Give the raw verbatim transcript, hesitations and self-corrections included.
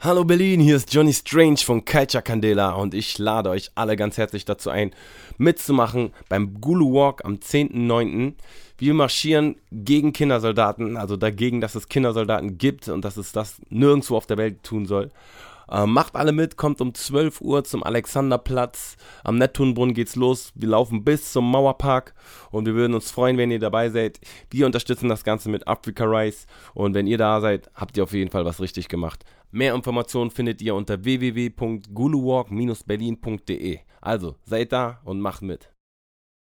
Hallo Berlin, hier ist Johnny Strange von Culture Candela und ich lade euch alle ganz herzlich dazu ein, mitzumachen beim Gulu Walk am zehnten neunten Wir marschieren gegen Kindersoldaten, also dagegen, dass es Kindersoldaten gibt und dass es das nirgendwo auf der Welt tun soll. Äh, macht alle mit, kommt um zwölf Uhr zum Alexanderplatz. Am Neptunbrunnen geht's los. Wir laufen bis zum Mauerpark und wir würden uns freuen, wenn ihr dabei seid. Wir unterstützen das Ganze mit Africa Rice und wenn ihr da seid, habt ihr auf jeden Fall was richtig gemacht. Mehr Informationen findet ihr unter w w w punkt guluwalk dash berlin punkt d e. Also, seid da und macht mit.